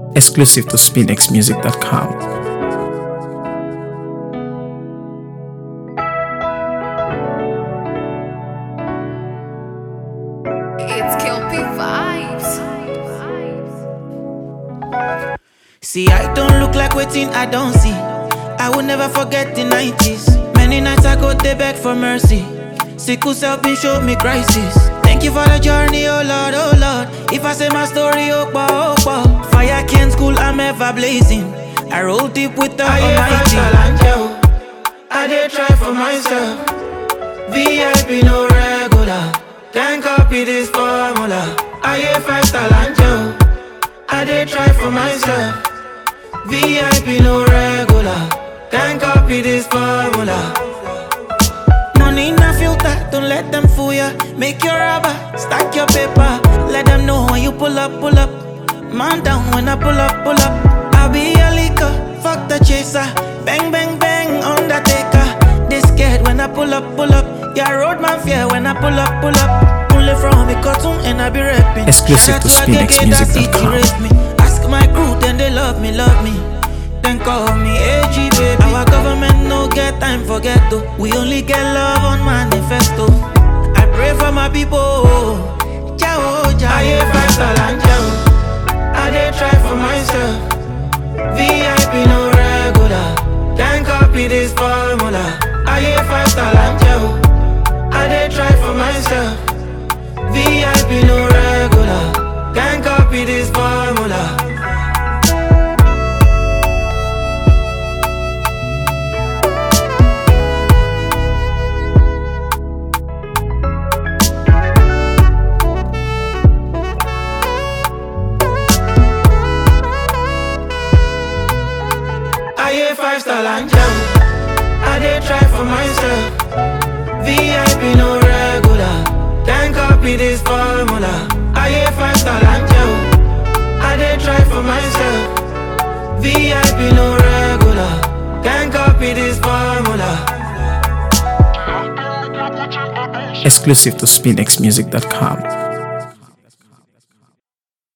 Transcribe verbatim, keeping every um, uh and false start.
Exclusive to spin x music dot com. It's Kelpie Vibes. See, I don't look like waiting, I don't see. I will never forget the nineties. Many nights I go they beg for mercy. Sickle self been showed me crisis. Thank you for the journey, oh Lord, oh Lord. If I say my story, oh boy, oh boy. Fire can't school, I'm ever blazing. I roll deep with the I Almighty. I did try for myself. V I P no regular. Can't copy this formula. I hear five star angel. I did try for myself. V I P no regular. Can't copy this formula. Money in a filter, don't let them fool ya. Make your rubber, stack your paper. Let them know when you pull up, pull up. Man down when I pull up, pull up. I'll be a leaker, fuck the chaser. Bang, bang, bang, Undertaker. They scared when I pull up, pull up. Yeah, road man fear when I pull up, pull up. Only from a cartoon and I be rapping. Exclusive to spin x music dot com. Ask my crew, then they love me, love me. Then call me A G baby. Our government no get time for ghetto. We only get love on manifesto. I pray for my people. Ciao, ciao. I hear five star and ciao. I did try for myself. V I P no regular. Can't copy this formula. I hear five star and ciao. I did try for myself. V I P no regular. Can't copy this formula. I hear five star and jam. I did try for myself. V I P no regular. Can't copy this formula. I hear five star and jam. I did try for myself. V I P no regular. Can't copy this formula. Exclusive to spin x music dot com.